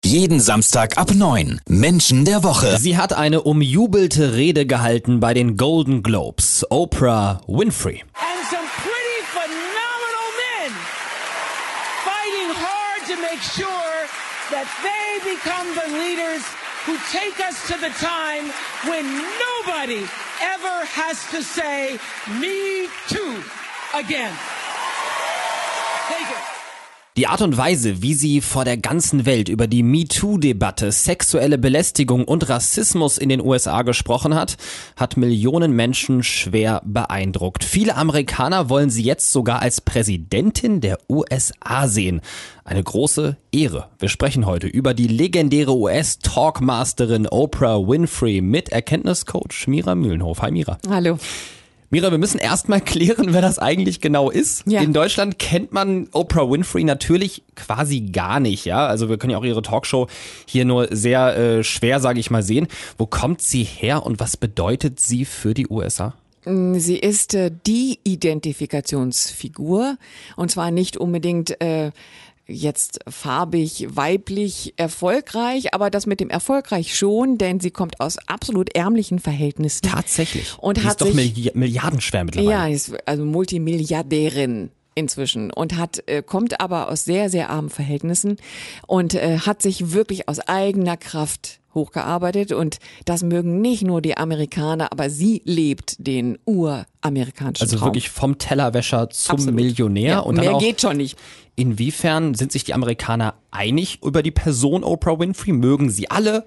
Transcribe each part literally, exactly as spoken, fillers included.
Jeden Samstag ab neun. Menschen der Woche. Sie hat eine umjubelte Rede gehalten bei den Golden Globes. Oprah Winfrey. And some pretty phenomenal men fighting hard to make sure that they become the leaders who take us to the time when nobody ever has to say, me too, again. Take it. Die Art und Weise, wie sie vor der ganzen Welt über die MeToo-Debatte, sexuelle Belästigung und Rassismus in den U S A gesprochen hat, hat Millionen Menschen schwer beeindruckt. Viele Amerikaner wollen sie jetzt sogar als Präsidentin der U S A sehen. Eine große Ehre. Wir sprechen heute über die legendäre U S-Talkmasterin Oprah Winfrey mit Erkenntniscoach Mira Mühlenhof. Hi Mira. Hallo. Mira, wir müssen erstmal klären, wer das eigentlich genau ist. Ja. In Deutschland kennt man Oprah Winfrey natürlich quasi gar nicht, ja. Also wir können ja auch ihre Talkshow hier nur sehr äh, schwer, sage ich mal, sehen. Wo kommt sie her und was bedeutet sie für die U S A? Sie ist äh, die Identifikationsfigur und zwar nicht unbedingt äh, jetzt farbig, weiblich, erfolgreich, aber das mit dem erfolgreich schon, denn sie kommt aus absolut ärmlichen Verhältnissen. Tatsächlich. Und die hat ist doch sich, Milli- milliardenschwer mittlerweile. Ja, ist also Multimilliardärin inzwischen und hat äh, kommt aber aus sehr, sehr armen Verhältnissen und äh, hat sich wirklich aus eigener Kraft hochgearbeitet und das mögen nicht nur die Amerikaner, aber sie lebt den uramerikanischen Also Traum. wirklich vom Tellerwäscher zum Absolut. Millionär. Ja, und dann mehr auch, geht schon nicht. Inwiefern sind sich die Amerikaner einig über die Person Oprah Winfrey? Mögen sie alle?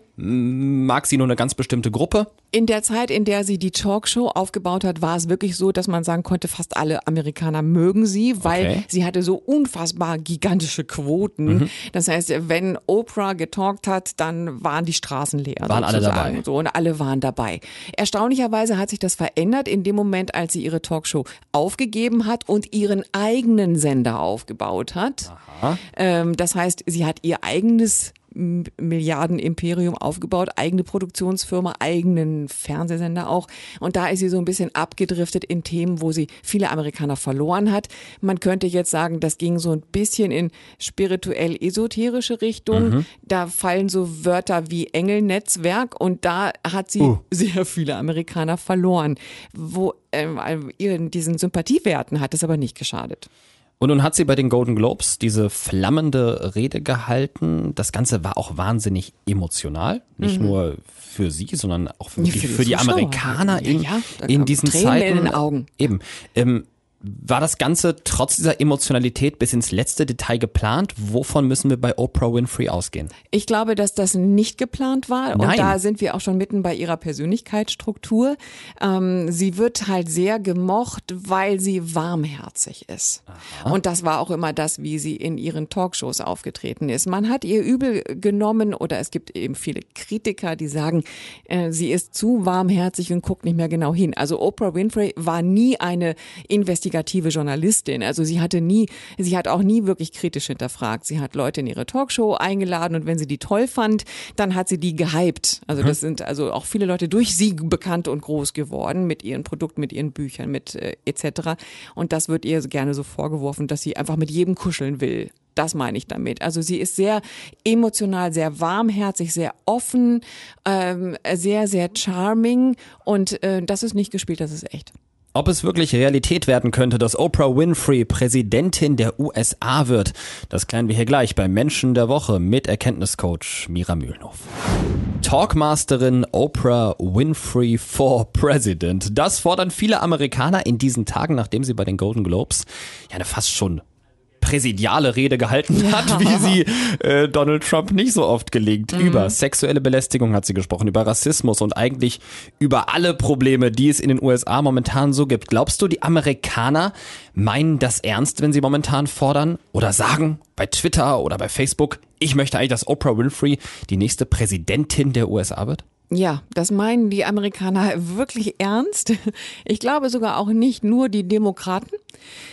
Mag sie nur eine ganz bestimmte Gruppe? In der Zeit, in der sie die Talkshow aufgebaut hat, war es wirklich so, dass man sagen konnte, fast alle Amerikaner mögen sie, weil Okay. sie hatte so unfassbar gigantische Quoten. Mhm. Das heißt, wenn Oprah getalkt hat, dann waren die Straßen leer. Waren alle sozusagen. dabei. So, und alle waren dabei. Erstaunlicherweise hat sich das verändert in dem Moment, als sie ihre Talkshow aufgegeben hat und ihren eigenen Sender aufgebaut hat. Aha. Ähm, das heißt, sie hat ihr eigenes M- Milliardenimperium aufgebaut, eigene Produktionsfirma, eigenen Fernsehsender auch. Und da ist sie so ein bisschen abgedriftet in Themen, wo sie viele Amerikaner verloren hat. Man könnte jetzt sagen, das ging so ein bisschen in spirituell-esoterische Richtung. Mhm. Da fallen so Wörter wie Engelnetzwerk und da hat sie Uh. sehr viele Amerikaner verloren. Wo ähm, ihren diesen Sympathiewerten hat es aber nicht geschadet. Und nun hat sie bei den Golden Globes diese flammende Rede gehalten. Das Ganze war auch wahnsinnig emotional. Nicht Mhm. nur für sie, sondern auch für, Ja, die, für die für die Zuschauer. Amerikaner in, Ja, ja, da in kamen diesen Tränen Zeiten. in den Augen. Eben. Ähm, war das Ganze trotz dieser Emotionalität bis ins letzte Detail geplant? Wovon müssen wir bei Oprah Winfrey ausgehen? Ich glaube, dass das nicht geplant war. Und Nein. da sind wir auch schon mitten bei ihrer Persönlichkeitsstruktur. Ähm, sie wird halt sehr gemocht, weil sie warmherzig ist. Aha. Und das war auch immer das, wie sie in ihren Talkshows aufgetreten ist. Man hat ihr übel genommen oder es gibt eben viele Kritiker, die sagen, äh, sie ist zu warmherzig und guckt nicht mehr genau hin. Also Oprah Winfrey war nie eine investigative Journalistin. Also sie hatte nie, sie hat auch nie wirklich kritisch hinterfragt. Sie hat Leute in ihre Talkshow eingeladen und wenn sie die toll fand, dann hat sie die gehypt. Also das sind also auch viele Leute durch sie bekannt und groß geworden mit ihren Produkten, mit ihren Büchern, mit äh, et cetera. Und das wird ihr gerne so vorgeworfen, dass sie einfach mit jedem kuscheln will. Das meine ich damit. Also sie ist sehr emotional, sehr warmherzig, sehr offen, ähm, sehr, sehr charming und äh, das ist nicht gespielt, das ist echt. Ob es wirklich Realität werden könnte, dass Oprah Winfrey Präsidentin der U S A wird, das klären wir hier gleich beim Menschen der Woche mit Erkenntniscoach Mira Mühlenhof. Talkmasterin Oprah Winfrey for President. Das fordern viele Amerikaner in diesen Tagen, nachdem sie bei den Golden Globes ja eine fast schon präsidiale Rede gehalten hat, Ja. wie sie äh, Donald Trump nicht so oft gelingt. Mhm. Über sexuelle Belästigung hat sie gesprochen, über Rassismus und eigentlich über alle Probleme, die es in den U S A momentan so gibt. Glaubst du, die Amerikaner meinen das ernst, wenn sie momentan fordern oder sagen bei Twitter oder bei Facebook, ich möchte eigentlich, dass Oprah Winfrey die nächste Präsidentin der U S A wird? Ja, das meinen die Amerikaner wirklich ernst. Ich glaube sogar auch nicht nur die Demokraten.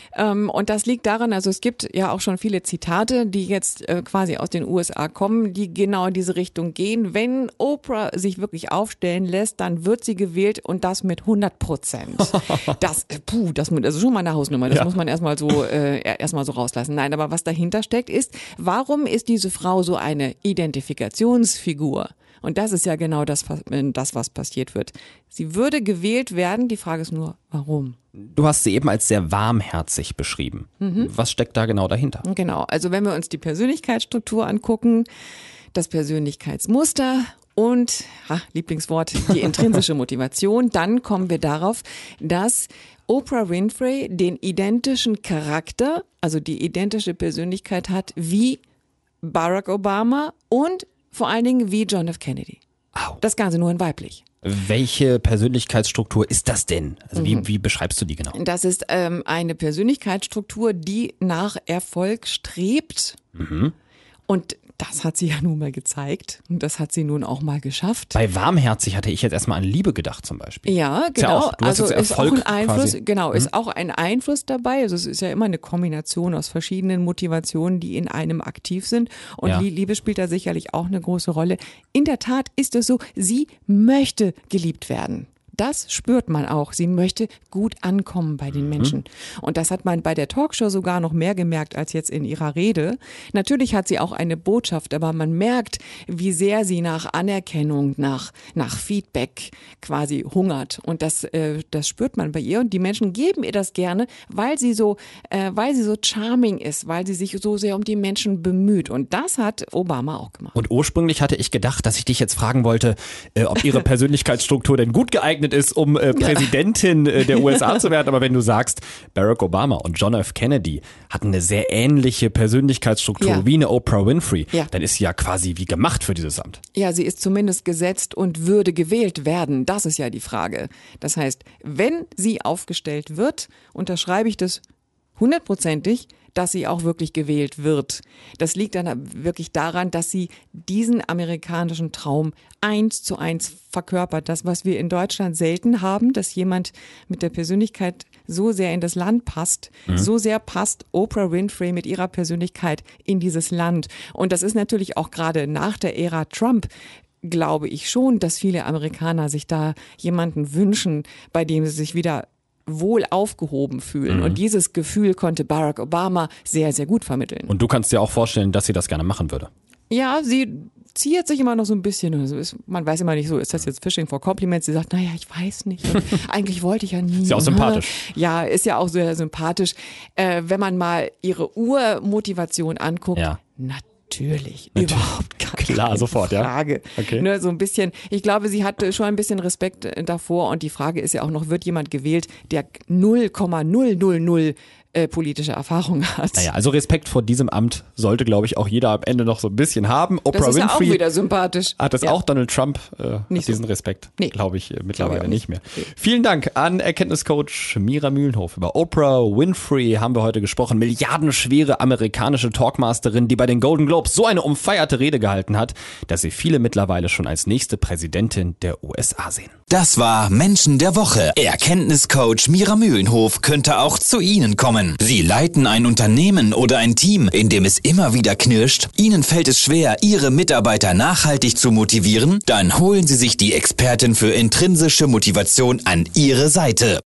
Ähm, und das liegt daran, also es gibt ja auch schon viele Zitate, die jetzt äh, quasi aus den U S A kommen, die genau in diese Richtung gehen. Wenn Oprah sich wirklich aufstellen lässt, dann wird sie gewählt und das mit hundert Prozent. Das, puh, das, das ist schon mal eine Hausnummer. Das ja. muss man erstmal so, äh, erstmal so rauslassen. Nein, aber was dahinter steckt ist, warum ist diese Frau so eine Identifikationsfigur? Und das ist ja genau das, das, was passiert wird. Sie würde gewählt werden, die Frage ist nur, warum? Du hast sie eben als sehr warmherzig beschrieben. Mhm. Was steckt da genau dahinter? Genau, also wenn wir uns die Persönlichkeitsstruktur angucken, das Persönlichkeitsmuster und, ha, Lieblingswort, die intrinsische Motivation, dann kommen wir darauf, dass Oprah Winfrey den identischen Charakter, also die identische Persönlichkeit hat wie Barack Obama und vor allen Dingen wie John F. Kennedy. Au. Das Ganze nur in weiblich. Welche Persönlichkeitsstruktur ist das denn? Also wie, mhm. wie beschreibst du die genau? Das ist ähm, eine Persönlichkeitsstruktur, die nach Erfolg strebt. Mhm. Und das hat sie ja nun mal gezeigt und das hat sie nun auch mal geschafft. Bei warmherzig hatte ich jetzt erstmal an Liebe gedacht zum Beispiel. Ja, genau. Ist ja auch, du hast also jetzt Erfolg ist auch ein Einfluss, quasi. genau, mhm. ist auch ein Einfluss dabei. Also es ist ja immer eine Kombination aus verschiedenen Motivationen, die in einem aktiv sind. Und ja. Liebe spielt da sicherlich auch eine große Rolle. In der Tat ist es so, sie möchte geliebt werden. Das spürt man auch. Sie möchte gut ankommen bei den Menschen. Und das hat man bei der Talkshow sogar noch mehr gemerkt als jetzt in ihrer Rede. Natürlich hat sie auch eine Botschaft, aber man merkt, wie sehr sie nach Anerkennung, nach, nach Feedback quasi hungert. Und das, äh, das spürt man bei ihr. Und die Menschen geben ihr das gerne, weil sie so, äh, weil sie so charming ist, weil sie sich so sehr um die Menschen bemüht. Und das hat Obama auch gemacht. Und ursprünglich hatte ich gedacht, dass ich dich jetzt fragen wollte, äh, ob ihre Persönlichkeitsstruktur denn gut geeignet ist, um äh, Präsidentin äh, der U S A zu werden. Aber wenn du sagst, Barack Obama und John F. Kennedy hatten eine sehr ähnliche Persönlichkeitsstruktur ja. wie eine Oprah Winfrey, ja. dann ist sie ja quasi wie gemacht für dieses Amt. Ja, sie ist zumindest gesetzt und würde gewählt werden. Das ist ja die Frage. Das heißt, wenn sie aufgestellt wird, unterschreibe ich das hundertprozentig, dass sie auch wirklich gewählt wird. Das liegt dann wirklich daran, dass sie diesen amerikanischen Traum eins zu eins verkörpert. Das, was wir in Deutschland selten haben, dass jemand mit der Persönlichkeit so sehr in das Land passt. Mhm. So sehr passt Oprah Winfrey mit ihrer Persönlichkeit in dieses Land. Und das ist natürlich auch gerade nach der Ära Trump, glaube ich schon, dass viele Amerikaner sich da jemanden wünschen, bei dem sie sich wieder wohl aufgehoben fühlen. Mhm. Und dieses Gefühl konnte Barack Obama sehr, sehr gut vermitteln. Und du kannst dir auch vorstellen, dass sie das gerne machen würde. Ja, sie ziert sich immer noch so ein bisschen. Also ist, man weiß immer nicht so, ist das jetzt Fishing for Compliments? Sie sagt, naja, ich weiß nicht. Eigentlich wollte ich ja nie. Ist ja auch sympathisch. Ja, ist ja auch sehr sympathisch. Äh, wenn man mal ihre Urmotivation anguckt, ja. natürlich. Natürlich, Natürlich. Überhaupt gar Klar, keine sofort, Frage. Ja. Okay. Ne, so ein bisschen, ich glaube, sie hat schon ein bisschen Respekt davor und die Frage ist ja auch noch, wird jemand gewählt, der null Komma null null null äh, politische Erfahrung hat. Naja, also Respekt vor diesem Amt sollte, glaube ich, auch jeder am Ende noch so ein bisschen haben. Oprah das ist Winfrey ja auch wieder sympathisch. hat das ja. auch. Donald Trump äh, nicht hat diesen so. Respekt, nee. glaube ich, äh, mittlerweile glaub ich nicht. nicht mehr. Nee. Vielen Dank an Erkenntniscoach Mira Mühlenhof. Über Oprah Winfrey haben wir heute gesprochen. Milliardenschwere amerikanische Talkmasterin, die bei den Golden Globes so eine umfeierte Rede gehalten hat, dass sie viele mittlerweile schon als nächste Präsidentin der U S A sehen. Das war Menschen der Woche. Erkenntniscoach Mira Mühlenhof könnte auch zu Ihnen kommen. Sie leiten ein Unternehmen oder ein Team, in dem es immer wieder knirscht. Ihnen fällt es schwer, Ihre Mitarbeiter nachhaltig zu motivieren? Dann holen Sie sich die Expertin für intrinsische Motivation an Ihre Seite.